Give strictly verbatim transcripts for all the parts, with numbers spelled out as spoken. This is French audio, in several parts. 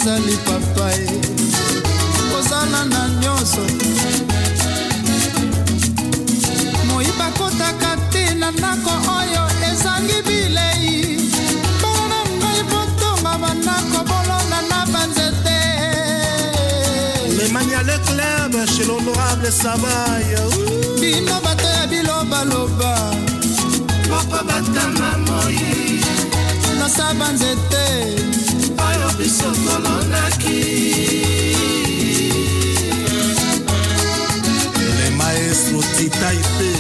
esali papa e kozala na nyonso moyiba kotaka te na ndako oyo ezangi bilei mpona ngai botonga bandako bolonga na banzete Lemania Leclerc chez l'honorable Samaï bino bato ya bilobaloba moko batama moi nasaba nzete oyo biso tolonaki le maestro Titaipe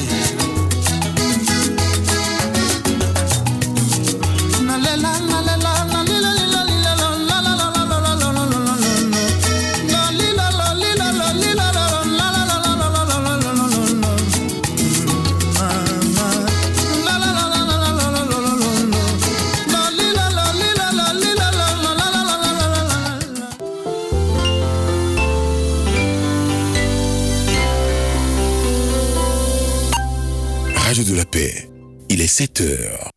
nalela nalela nalela Radio de la Paix, il est sept heures.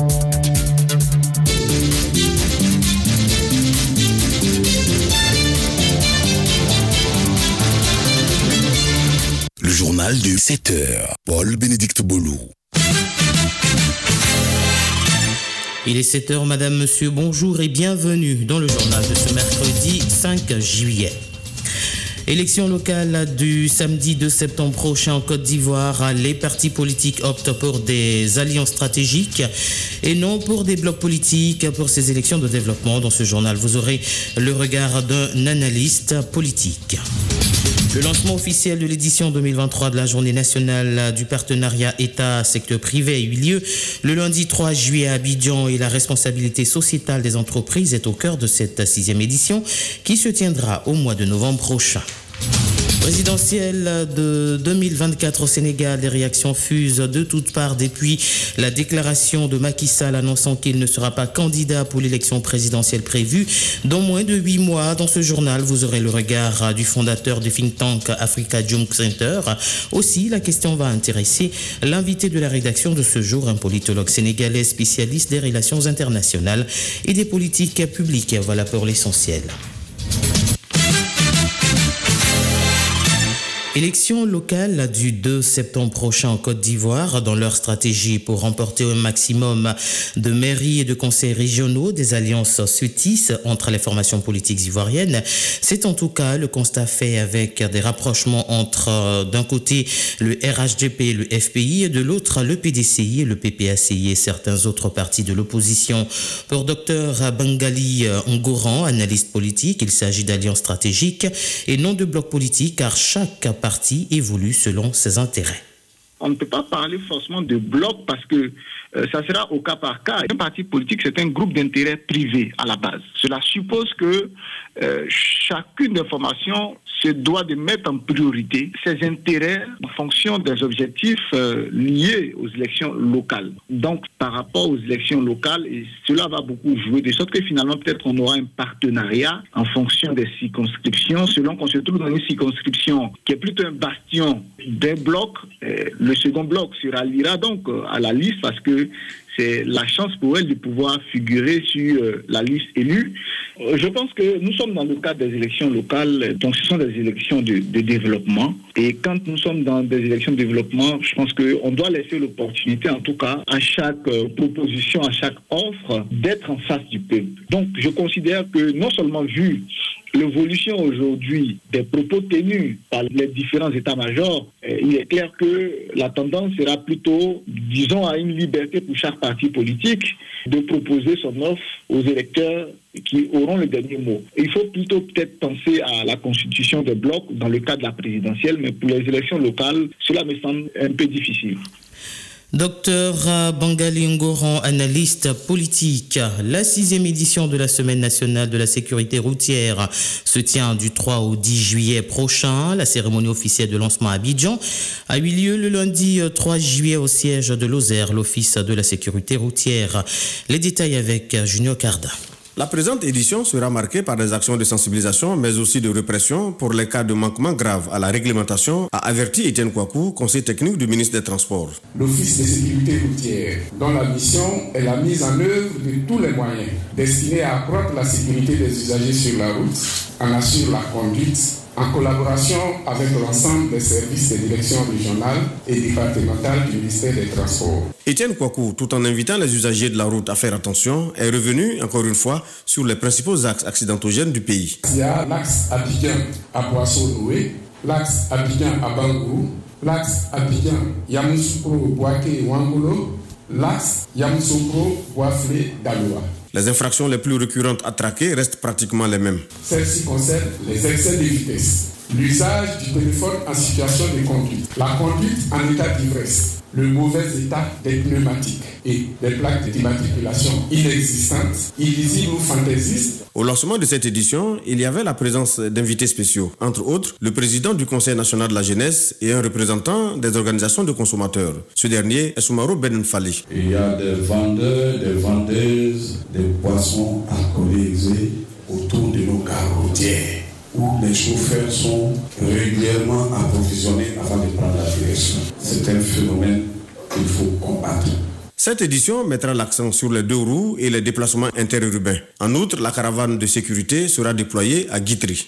Le journal de sept heures, Paul-Bénédicte Bolou. Il est sept heures, madame, monsieur, bonjour et bienvenue dans le journal de ce mercredi cinq juillet. Élection locale du samedi deux septembre prochain en Côte d'Ivoire. Les partis politiques optent pour des alliances stratégiques et non pour des blocs politiques pour ces élections de développement. Dans ce journal, vous aurez le regard d'un analyste politique. Le lancement officiel de l'édition deux mille vingt-trois de la Journée nationale du partenariat État-secteur privé a eu lieu le lundi trois juillet à Abidjan et la responsabilité sociétale des entreprises est au cœur de cette sixième édition qui se tiendra au mois de novembre prochain. Présidentielle de deux mille vingt-quatre au Sénégal, les réactions fusent de toutes parts depuis la déclaration de Macky Sall annonçant qu'il ne sera pas candidat pour l'élection présidentielle prévue dans moins de huit mois. Dans ce journal, vous aurez le regard du fondateur du think tank Africa Junk Center. Aussi, la question va intéresser l'invité de la rédaction de ce jour, un politologue sénégalais spécialiste des relations internationales et des politiques publiques. Voilà pour l'essentiel. Élection locale du deux septembre prochain en Côte d'Ivoire. Dans leur stratégie pour remporter un maximum de mairies et de conseils régionaux, des alliances se tissent entre les formations politiques ivoiriennes. C'est en tout cas le constat fait avec des rapprochements entre d'un côté le R H D P et le F P I et de l'autre le P D C I et le P P A C I et certains autres partis de l'opposition. Pour Docteur Bangali Ngoran, analyste politique, il s'agit d'alliances stratégiques et non de blocs politiques car chaque parti évolue selon ses intérêts. On ne peut pas parler forcément de bloc parce que euh, ça sera au cas par cas. Un parti politique, c'est un groupe d'intérêts privés à la base. Cela suppose que euh, chacune des formations se doit de mettre en priorité ses intérêts en fonction des objectifs euh, liés aux élections locales. Donc, par rapport aux élections locales, et cela va beaucoup jouer, de sorte que finalement, peut-être on aura un partenariat en fonction des circonscriptions. Selon qu'on se trouve dans une circonscription qui est plutôt un bastion d'un bloc, euh, le second bloc se ralliera donc euh, à la liste parce que c'est la chance pour elle de pouvoir figurer sur euh, la liste élue. Euh, je pense que nous sommes dans le cadre des élections locales, donc ce sont des élections de, de développement. Et quand nous sommes dans des élections de développement, je pense qu'on doit laisser l'opportunité, en tout cas, à chaque euh, proposition, à chaque offre, d'être en face du peuple. Donc je considère que non seulement vu l'évolution aujourd'hui des propos tenus par les différents états-majors, euh, il est clair que la tendance sera plutôt, disons, à une liberté pour chaque parti politique de proposer son offre aux électeurs qui auront le dernier mot. Il faut plutôt peut-être penser à la constitution des blocs dans le cadre de la présidentielle, mais pour les élections locales, cela me semble un peu difficile. Docteur Bangali Ngoran, analyste politique. La sixième édition de la Semaine nationale de la sécurité routière se tient du trois au dix juillet prochain. La cérémonie officielle de lancement à Abidjan a eu lieu le lundi trois juillet au siège de l'O S E R, l'Office de la sécurité routière. Les détails avec Junior Carda. La présente édition sera marquée par des actions de sensibilisation, mais aussi de répression pour les cas de manquement grave à la réglementation, a averti Etienne Kouakou, conseiller technique du ministre des Transports. L'Office de sécurité routière, dont la mission est la mise en œuvre de tous les moyens destinés à accroître la sécurité des usagers sur la route, en assure la conduite, en collaboration avec l'ensemble des services des directions régionales et départementales du ministère des Transports. Etienne Kouakou, tout en invitant les usagers de la route à faire attention, est revenu encore une fois sur les principaux axes accidentogènes du pays. Il y a l'axe Abidjan à Poisson-Noué, l'axe Abidjan à Bangourou, l'axe Abidjan Yamoussoukro Boaké Wangolo, l'axe Yamoussoukro Boaflé Daloa. Les infractions les plus récurrentes à traquer restent pratiquement les mêmes. Celles-ci concernent les excès de vitesse, l'usage du téléphone en situation de conduite, la conduite en état d'ivresse, le mauvais état des pneumatiques et des plaques d'immatriculation inexistantes, illisibles ou fantaisistes. Au lancement de cette édition, il y avait la présence d'invités spéciaux, entre autres le président du Conseil national de la jeunesse et un représentant des organisations de consommateurs. Ce dernier est Soumaro Ben Fali. Il y a des vendeurs, des vendeuses, des boissons alcoolisées autour de nos gares routières, où les chauffeurs sont régulièrement approvisionnés avant de prendre la direction. C'est un phénomène qu'il faut combattre. Cette édition mettra l'accent sur les deux roues et les déplacements interurbains. En outre, la caravane de sécurité sera déployée à Guitry.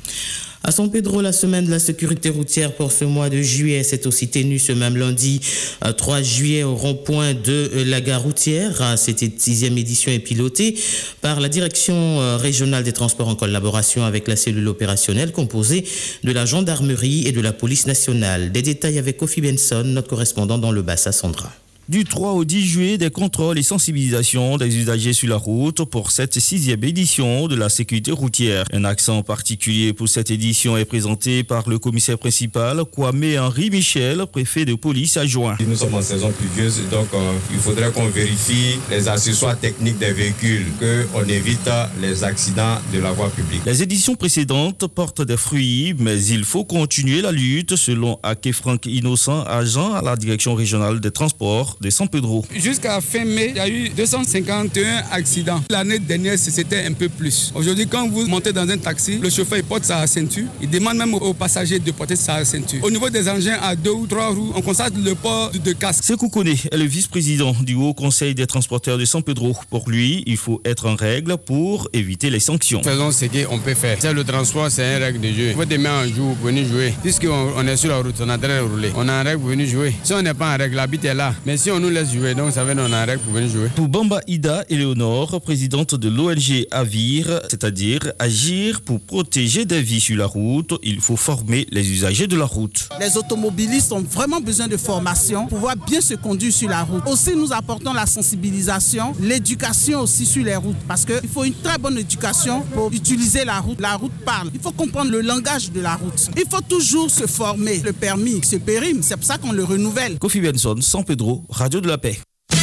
À San Pedro, la semaine de la sécurité routière pour ce mois de juillet s'est aussi tenue ce même lundi trois juillet au rond-point de la gare routière. Cette sixième édition est pilotée par la direction régionale des transports en collaboration avec la cellule opérationnelle composée de la gendarmerie et de la police nationale. Des détails avec Kofi Benson, notre correspondant dans le Bassa Sandra. Du trois au dix juillet, des contrôles et sensibilisations des usagers sur la route pour cette sixième édition de la sécurité routière. Un accent particulier pour cette édition est présenté par le commissaire principal, Kwame Henri Michel, préfet de police adjoint. Nous sommes en saison pluvieuse, donc euh, il faudrait qu'on vérifie les accessoires techniques des véhicules, qu'on évite les accidents de la voie publique. Les éditions précédentes portent des fruits, mais il faut continuer la lutte, selon Ake Franck Innocent, agent à la direction régionale des transports de San Pedro. Jusqu'à fin mai, il y a eu deux cent cinquante et un accidents. L'année dernière, c'était un peu plus. Aujourd'hui, quand vous montez dans un taxi, le chauffeur il porte sa ceinture. Il demande même aux passagers de porter sa ceinture. Au niveau des engins à deux ou trois roues, on constate le port de casque. Sekou Kone est le vice-président du Haut Conseil des transporteurs de San Pedro. Pour lui, il faut être en règle pour éviter les sanctions. Faisons ce qu'on peut faire. C'est le transport, c'est une règle de jeu. Il faut demain un jour venir jouer. Puisqu'on on est sur la route, on est en train de rouler. On est en règle pour venir jouer. Si on n'est pas en règle, la bite est là. Mais si on nous laisse jouer, donc ça veut dire qu'on est en règle pour venir jouer. Pour Bamba Ida Eleonore, présidente de l'O N G Avir, c'est-à-dire agir pour protéger des vies sur la route, il faut former les usagers de la route. Les automobilistes ont vraiment besoin de formation pour pouvoir bien se conduire sur la route. Aussi, nous apportons la sensibilisation, l'éducation aussi sur les routes, parce qu'il faut une très bonne éducation pour utiliser la route. La route parle. Il faut comprendre le langage de la route. Il faut toujours se former. Le permis se périme, c'est pour ça qu'on le renouvelle. Kofi Benson, San Pedro, Radio de la Paix.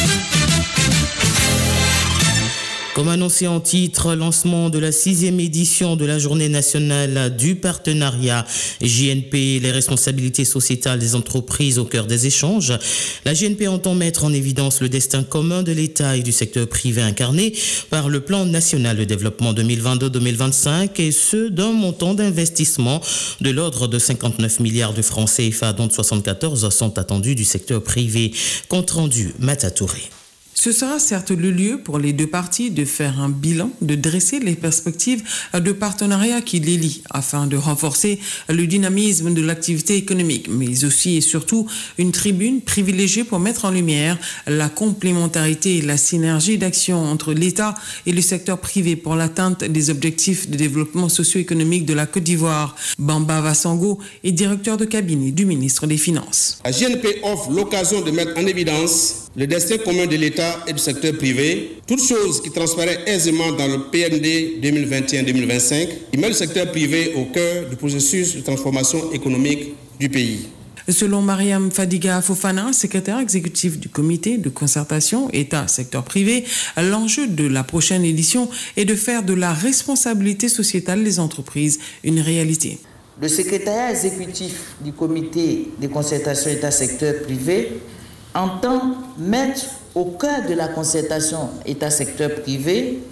Comme annoncé en titre, lancement de la sixième édition de la Journée nationale du partenariat J N P, les responsabilités sociétales des entreprises au cœur des échanges. La J N P entend mettre en évidence le destin commun de l'État et du secteur privé incarné par le plan national de développement deux mille vingt-deux deux mille vingt-cinq et ce d'un montant d'investissement de l'ordre de cinquante-neuf milliards de francs C F A dont soixante-quatorze sont attendus du secteur privé. Compte rendu Matatouré. Ce sera certes le lieu pour les deux parties de faire un bilan, de dresser les perspectives de partenariat qui les lient afin de renforcer le dynamisme de l'activité économique, mais aussi et surtout une tribune privilégiée pour mettre en lumière la complémentarité et la synergie d'action entre l'État et le secteur privé pour l'atteinte des objectifs de développement socio-économique de la Côte d'Ivoire. Bamba Vassango est directeur de cabinet du ministre des Finances. La J N P offre l'occasion de mettre en évidence le destin commun de l'État et du secteur privé, toutes choses qui transparaissent aisément dans le P N D deux mille vingt et un deux mille vingt-cinq, qui met le secteur privé au cœur du processus de transformation économique du pays. Selon Mariam Fadiga Fofana, secrétaire exécutif du comité de concertation État-secteur privé, l'enjeu de la prochaine édition est de faire de la responsabilité sociétale des entreprises une réalité. Le secrétariat exécutif du comité de concertation État-secteur privé entend mettre au cœur de la concertation État-secteur privé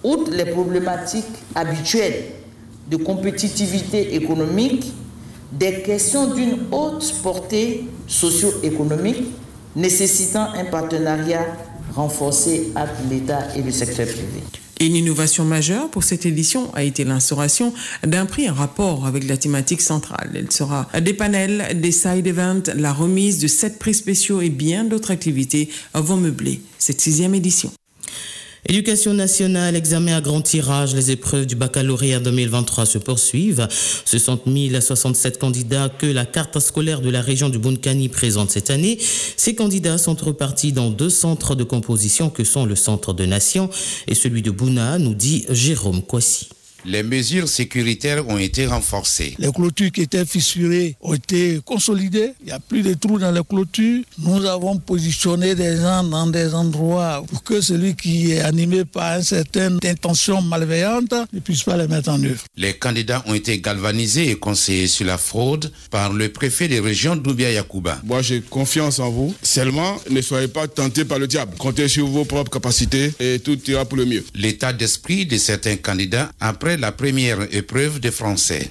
Outre les problématiques habituelles de compétitivité économique, des questions d'une haute portée socio-économique nécessitant un partenariat renforcé entre l'État et le secteur privé. Une innovation majeure pour cette édition a été l'instauration d'un prix en rapport avec la thématique centrale. Elle sera des panels, des side events, la remise de sept prix spéciaux et bien d'autres activités vont meubler cette sixième édition. Éducation nationale, examen à grand tirage, les épreuves du baccalauréat deux mille vingt-trois se poursuivent. Ce sont mille soixante-sept candidats que la carte scolaire de la région du Bounkhani présente cette année. Ces candidats sont repartis dans deux centres de composition que sont le centre de Nation et celui de Bouna, nous dit Jérôme Kwasi. Les mesures sécuritaires ont été renforcées. Les clôtures qui étaient fissurées ont été consolidées. Il n'y a plus de trous dans les clôtures. Nous avons positionné des gens dans des endroits pour que celui qui est animé par une certaine intention malveillante ne puisse pas les mettre en œuvre. Les candidats ont été galvanisés et conseillés sur la fraude par le préfet des régions Doubia Yacouba. Moi, j'ai confiance en vous. Seulement, ne soyez pas tentés par le diable. Comptez sur vos propres capacités et tout ira pour le mieux. L'état d'esprit de certains candidats après la première épreuve de français.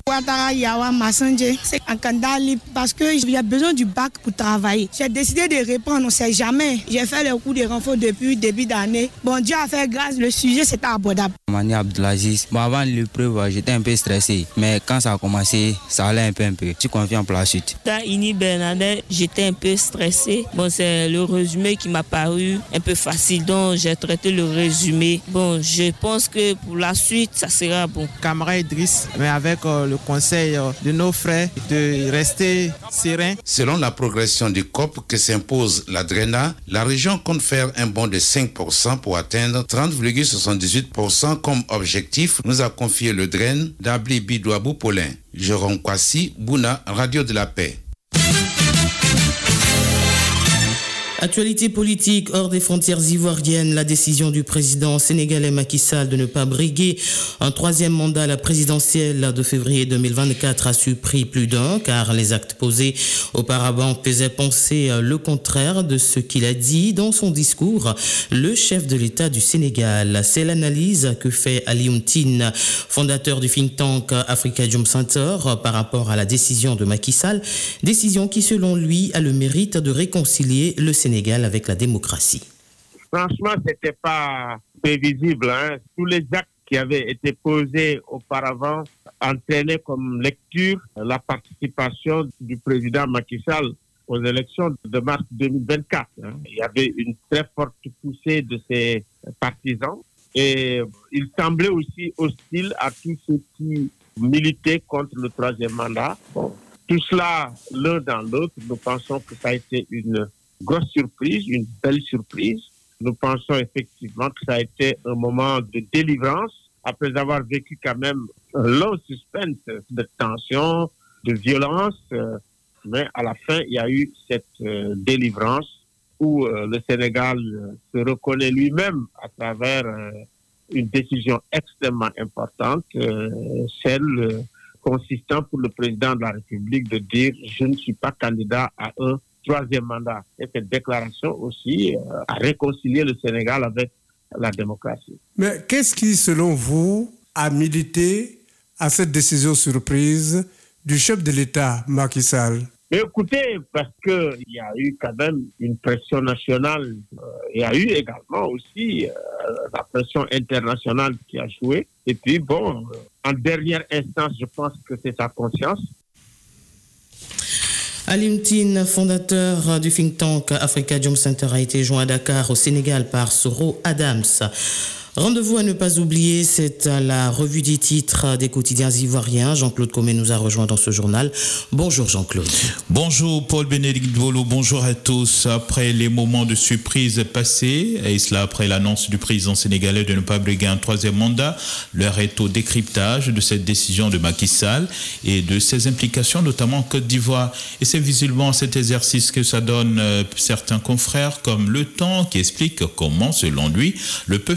C'est un candidat libre parce qu'il y a besoin du bac pour travailler. J'ai décidé de répondre, on ne sait jamais. J'ai fait le cours de renfort depuis début d'année. Bon Dieu a fait grâce, le sujet c'était abordable. Mani Abdelaziz. Bon, avant l'épreuve, j'étais un peu stressé. Mais quand ça a commencé, ça allait un peu un peu. Je suis confiant pour la suite. Dans Ini Bernadette, j'étais un peu stressé. Bon, c'est le résumé qui m'a paru un peu facile. Donc j'ai traité le résumé. Bon, je pense que pour la suite, ça sera bon. Camarade Idriss, mais avec euh, le conseil euh, de nos frères, de rester serein. Selon la progression du C O P que s'impose la DRENA, la région compte faire un bond de cinq pour cent pour atteindre trente virgule soixante-dix-huit pour cent comme objectif, nous a confié le D R E N d'Abli Bidouabou Paulin. Jérôme Kwasi, Bouna, Radio de la Paix. Actualité politique hors des frontières ivoiriennes, la décision du président sénégalais Macky Sall de ne pas briguer un troisième mandat à la présidentielle de février deux mille vingt-quatre a surpris plus d'un car les actes posés auparavant faisaient penser le contraire de ce qu'il a dit dans son discours. Le chef de l'État du Sénégal, c'est l'analyse que fait Alioune Tine, fondateur du think tank Africa Jom Center par rapport à la décision de Macky Sall, décision qui selon lui a le mérite de réconcilier le Sénégal avec la démocratie. Franchement, ce n'était pas prévisible. Hein. Tous les actes qui avaient été posés auparavant entraînaient comme lecture la participation du président Macky Sall aux élections de mars deux mille vingt-quatre. Hein. Il y avait une très forte poussée de ses partisans et il semblait aussi hostile à tous ceux qui militaient contre le troisième mandat. Bon, tout cela, l'un dans l'autre, nous pensons que ça a été une grosse surprise, une belle surprise. Nous pensons effectivement que ça a été un moment de délivrance après avoir vécu quand même un long suspense de tension, de violence. Mais à la fin, il y a eu cette euh, délivrance où euh, le Sénégal euh, se reconnaît lui-même à travers euh, une décision extrêmement importante, euh, celle euh, consistant pour le président de la République de dire « je ne suis pas candidat à un troisième mandat ». Et cette déclaration aussi euh, a réconcilié le Sénégal avec la démocratie. Mais qu'est-ce qui, selon vous, a milité à cette décision surprise du chef de l'État, Macky Sall? Mais écoutez, parce qu'il y a eu quand même une pression nationale, euh, il y a eu également aussi euh, la pression internationale qui a joué. Et puis bon, euh, en dernière instance, je pense que c'est sa conscience. Alioune Tine, fondateur du think tank Africa Jom Center, a été joint à Dakar, au Sénégal, par Soro Adams. Rendez-vous à ne pas oublier, c'est la revue des titres des quotidiens ivoiriens. Jean-Claude Comé nous a rejoint dans ce journal. Bonjour Jean-Claude. Bonjour Paul-Bénédicte Bolo, bonjour à tous. Après les moments de surprise passés, et cela après l'annonce du président sénégalais de ne pas briguer un troisième mandat, l'heure est au décryptage de cette décision de Macky Sall et de ses implications, notamment en Côte d'Ivoire. Et c'est visiblement cet exercice que ça donne euh, certains confrères comme Le Temps, qui explique comment, selon lui, le peuple sénégalais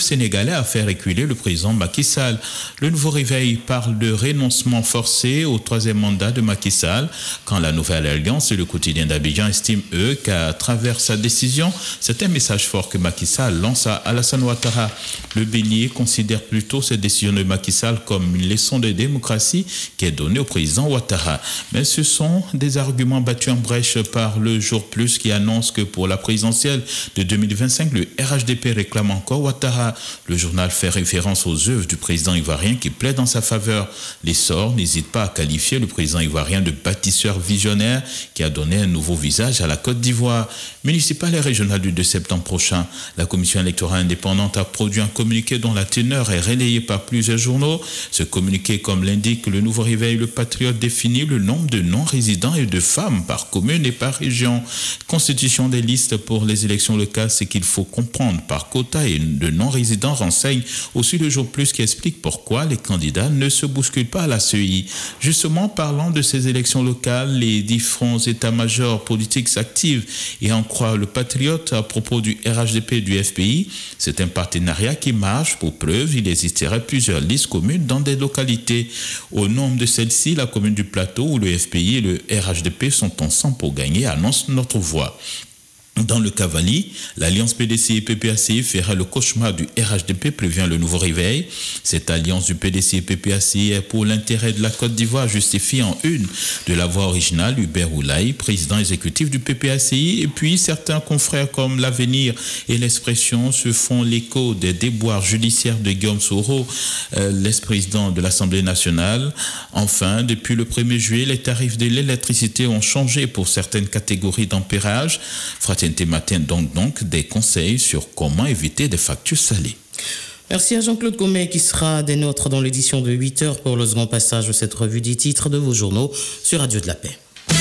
sénégalais à faire reculer le président Macky Sall. Le Nouveau Réveil parle de renoncement forcé au troisième mandat de Macky Sall, quand la Nouvelle Alliance et le quotidien d'Abidjan estiment, eux, qu'à travers sa décision, c'est un message fort que Macky Sall lance à Alassane Ouattara. Le Bénier considère plutôt cette décision de Macky Sall comme une leçon de démocratie qui est donnée au président Ouattara. Mais ce sont des arguments battus en brèche par le Jour Plus qui annonce que pour la présidentielle de deux mille vingt-cinq, le R H D P réclame encore Ouattara. Le journal fait référence aux œuvres du président ivoirien qui plaident en sa faveur. L'Essor n'hésite pas à qualifier le président ivoirien de bâtisseur visionnaire qui a donné un nouveau visage à la Côte d'Ivoire. Municipale et régionale du deux septembre prochain, la commission électorale indépendante a produit un communiqué dont la teneur est relayée par plusieurs journaux. Ce communiqué, comme l'indique le Nouveau Réveil, le Patriote définit le nombre de non-résidents et de femmes par commune et par région. Constitution des listes pour les élections locales, c'est qu'il faut comprendre par quota et de non-résidents renseigne aussi le Jour Plus qui explique pourquoi les candidats ne se bousculent pas à la C E I. Justement, parlant de ces élections locales, les différents états-majors politiques s'activent et en croit le Patriote à propos du R H D P et du F P I. C'est un partenariat qui marche. Pour preuve, il existerait plusieurs listes communes dans des localités. Au nombre de celles-ci, la commune du Plateau où le F P I et le R H D P sont ensemble pour gagner, annonce Notre Voix. Dans le Cavali, l'alliance P D C et P P A C I fera le cauchemar du R H D P, prévient le Nouveau Réveil. Cette alliance du P D C et P P A C I est pour l'intérêt de la Côte d'Ivoire, justifie en une de la voix originale Hubert Oulaye, président exécutif du P P A C I. Et puis certains confrères comme l'Avenir et l'Expression se font l'écho des déboires judiciaires de Guillaume Soro, euh, l'ex-président de l'Assemblée nationale. Enfin, depuis le premier juillet, les tarifs de l'électricité ont changé pour certaines catégories d'ampérage. Fraternité Matin donc, donc des conseils sur comment éviter des factures salées. Merci à Jean-Claude Gomet qui sera des nôtres dans l'édition de huit heures pour le second passage de cette revue des titres de vos journaux sur Radio de la Paix.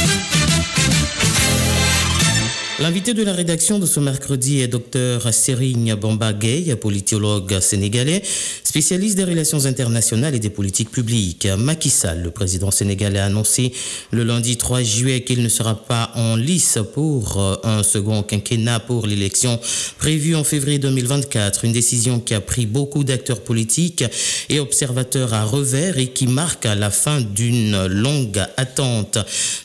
L'invité de la rédaction de ce mercredi est Dr Serigne Bamba Gueye, politologue sénégalais, spécialiste des relations internationales et des politiques publiques. Macky Sall, le président sénégalais, a annoncé le lundi trois juillet qu'il ne sera pas en lice pour un second quinquennat pour l'élection prévue en février deux mille vingt-quatre. Une décision qui a pris beaucoup d'acteurs politiques et observateurs à revers et qui marque la fin d'une longue attente.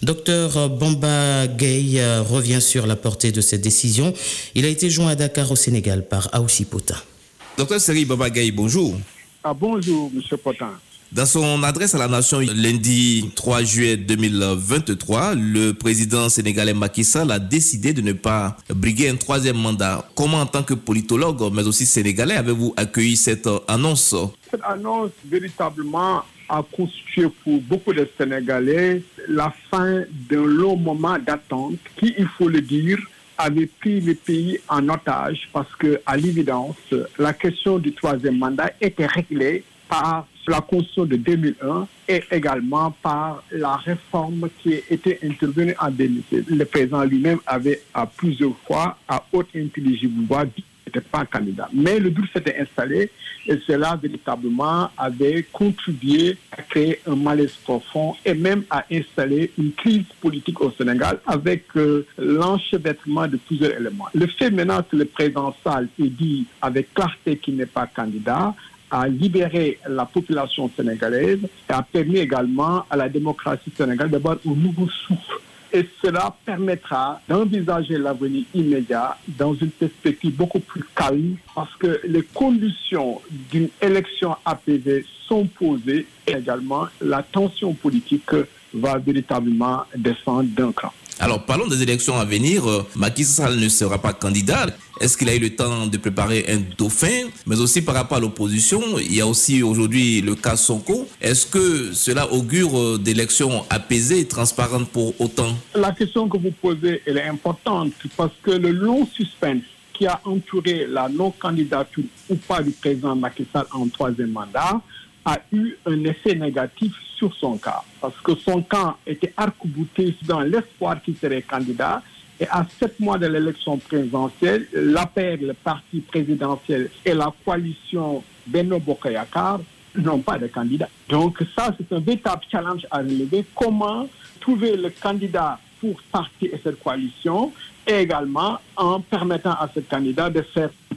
Dr Bamba Gueye revient sur la portée de cette décision. Il a été joint à Dakar au Sénégal par Aoussi Potin. Docteur Serigne Bamba Gueye, bonjour. Ah, bonjour, M. Potin. Dans son adresse à la nation lundi trois juillet deux mille vingt-trois, le président sénégalais Macky Sall a décidé de ne pas briguer un troisième mandat. Comment, en tant que politologue, mais aussi sénégalais, avez-vous accueilli cette annonce? Cette annonce, véritablement, a constitué pour beaucoup de Sénégalais la fin d'un long moment d'attente qui, il faut le dire, avait pris le pays en otage parce que, à l'évidence, la question du troisième mandat était réglée par la Constitution de deux mille un et également par la réforme qui était intervenue en deux mille seize. Le président lui-même avait à plusieurs fois, à haute intelligible voix, dit qu'il n'était pas candidat. Mais le doute s'était installé et cela véritablement avait contribué à créer un malaise profond et même à installer une crise politique au Sénégal avec euh, l'enchevêtrement de plusieurs éléments. Le fait maintenant que le président Sall ait dit avec clarté qu'il n'est pas candidat a libéré la population sénégalaise et a permis également à la démocratie sénégalaise d'avoir un nouveau souffle. Et cela permettra d'envisager l'avenir immédiat dans une perspective beaucoup plus calme parce que les conditions d'une élection apaisée sont posées et également la tension politique va véritablement descendre d'un cran. Alors, parlons des élections à venir. Macky Sall ne sera pas candidat. Est-ce qu'il a eu le temps de préparer un dauphin? Mais aussi par rapport à l'opposition, il y a aussi aujourd'hui le cas Sonko. Est-ce que cela augure d'élections apaisées et transparentes pour autant? La question que vous posez, elle est importante parce que le long suspense qui a entouré la non-candidature ou pas du président Macky Sall en troisième mandat a eu un effet négatif sur son cas. Parce que son camp était arc-bouté dans l'espoir qu'il serait candidat. Et à sept mois de l'élection présidentielle, l'A P R, le parti présidentiel et la coalition Benno Bokk Yakaar n'ont pas de candidat. Donc ça, c'est un véritable challenge à relever. Comment trouver le candidat pour parti et cette coalition et également en permettant à ce candidat de faire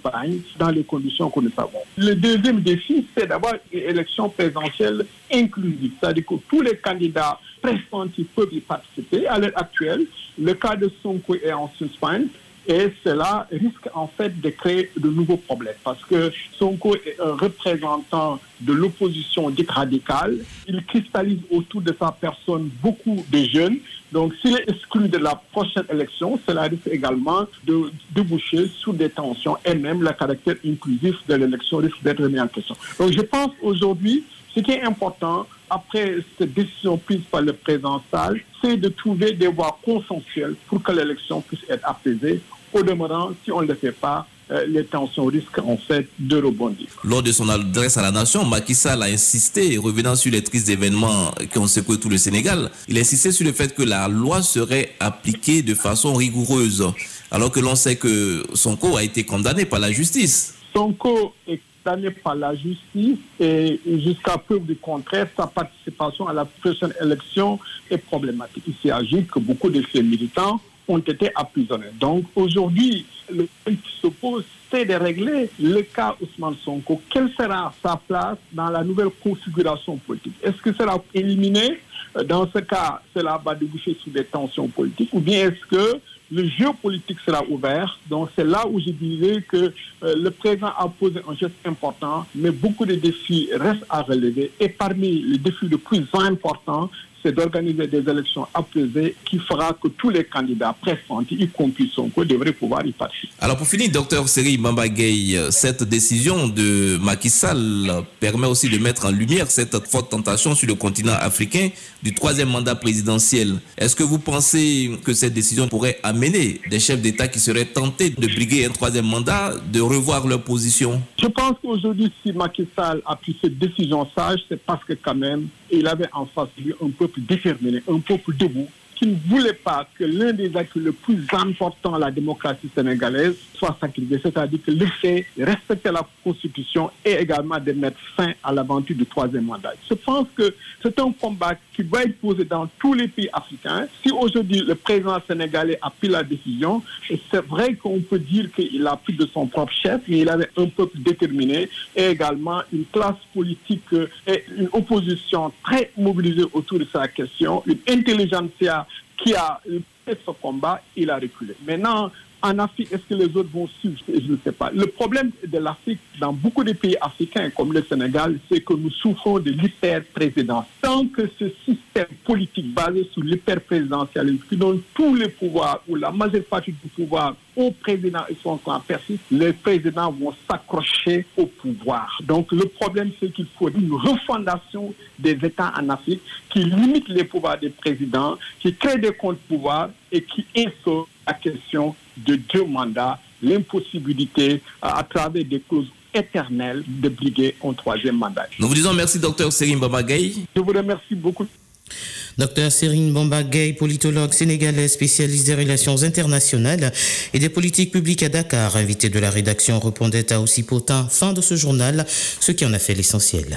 campagne dans les conditions que nous savons. Le deuxième défi, c'est d'avoir une élection présidentielle inclusive, c'est-à-dire que tous les candidats pressentis peuvent y participer. À l'heure actuelle, le cas de Sonko est en suspens. Et cela risque en fait de créer de nouveaux problèmes parce que Sonko est un représentant de l'opposition dite radicale. Il cristallise autour de sa personne beaucoup de jeunes. Donc s'il est exclu de la prochaine élection, cela risque également de déboucher sur des tensions et même le caractère inclusif de l'élection risque d'être remis en question. Donc je pense aujourd'hui, ce qui est important, après cette décision prise par le président Sall, c'est de trouver des voies consensuelles pour que l'élection puisse être apaisée. Au demeurant, si on ne le fait pas, euh, les tensions risquent en fait de rebondir. Lors de son adresse à la nation, Macky Sall a insisté, revenant sur les tristes événements qui ont secoué tout le Sénégal, il a insisté sur le fait que la loi serait appliquée de façon rigoureuse, alors que l'on sait que Sonko a été condamné par la justice. Sonko est condamné par la justice et jusqu'à preuve du contraire, sa participation à la prochaine élection est problématique. Il s'agit que beaucoup de ses militants ont été emprisonnés. Donc aujourd'hui, le problème qui se pose, c'est de régler le cas Ousmane Sonko. Quelle sera sa place dans la nouvelle configuration politique? Est-ce que sera éliminé? Dans ce cas, cela va déboucher sur des tensions politiques, ou bien est-ce que le jeu politique sera ouvert? Donc c'est là où je disais que euh, le président a posé un geste important, mais beaucoup de défis restent à relever. Et parmi les défis les plus importants, c'est d'organiser des élections apaisées qui fera que tous les candidats pressentis, y compris Sonko, devraient pouvoir y participer. Alors pour finir, docteur Seri Mbamba Gueye, cette décision de Macky Sall permet aussi de mettre en lumière cette forte tentation sur le continent africain du troisième mandat présidentiel. Est-ce que vous pensez que cette décision pourrait amener des chefs d'État qui seraient tentés de briguer un troisième mandat, de revoir leur position? Je pense qu'aujourd'hui, si Macky Sall a pris cette décision sage, c'est parce que quand même, il avait en face de lui un peuple déterminé, un peuple debout, qui ne voulait pas que l'un des actes les plus importants à la démocratie sénégalaise soit sacrifié, c'est-à-dire que le fait de respecter la Constitution et également de mettre fin à l'aventure du troisième mandat. Je pense que c'est un combat qui va être posé dans tous les pays africains. Si aujourd'hui le président sénégalais a pris la décision, c'est vrai qu'on peut dire qu'il a pris de son propre chef, mais il avait un peuple déterminé et également une classe politique et une opposition très mobilisée autour de sa question, une intelligentsia qui a fait ce combat, il a reculé. Maintenant, en Afrique, est-ce que les autres vont suivre? Je ne sais pas. Le problème de l'Afrique, dans beaucoup de pays africains comme le Sénégal, c'est que nous souffrons de l'hyper-présidence. Tant que ce système politique basé sur l'hyper-présidentialisme qui donne tous les pouvoirs ou la majeure partie du pouvoir au président et son clan persiste, les présidents vont s'accrocher au pouvoir. Donc le problème, c'est qu'il faut une refondation des États en Afrique qui limite les pouvoirs des présidents, qui crée des contre-pouvoirs et qui instaure la question de deux mandats, l'impossibilité à, à travers des clauses éternelles de briguer un troisième mandat. Nous vous disons merci, docteur Seri Mbamba Gueye. Je vous remercie beaucoup. Docteur Seri Mbamba Gueye, politologue sénégalais spécialiste des relations internationales et des politiques publiques à Dakar, invité de la rédaction, répondait à Aussi Potin. Fin de ce journal, ce qui en a fait l'essentiel.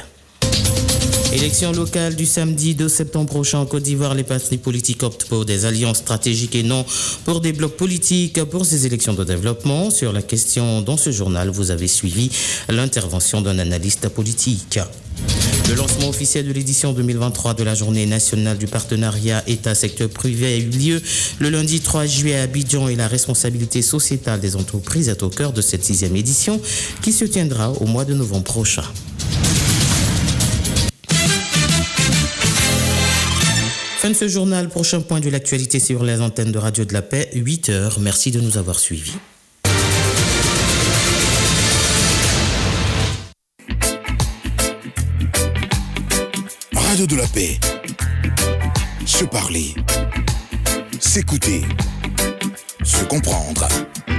Élection locale du samedi deux septembre prochain en Côte d'Ivoire, les partis politiques optent pour des alliances stratégiques et non pour des blocs politiques pour ces élections de développement. Sur la question dans ce journal, vous avez suivi l'intervention d'un analyste politique. Le lancement officiel de l'édition deux mille vingt-trois de la Journée nationale du partenariat État-secteur privé a eu lieu le lundi trois juillet à Abidjan et la responsabilité sociétale des entreprises est au cœur de cette sixième édition qui se tiendra au mois de novembre prochain. Fin de ce journal, prochain point de l'actualité sur les antennes de Radio de la Paix, huit heures. Merci de nous avoir suivis. Radio de la Paix. Se parler, s'écouter, se comprendre.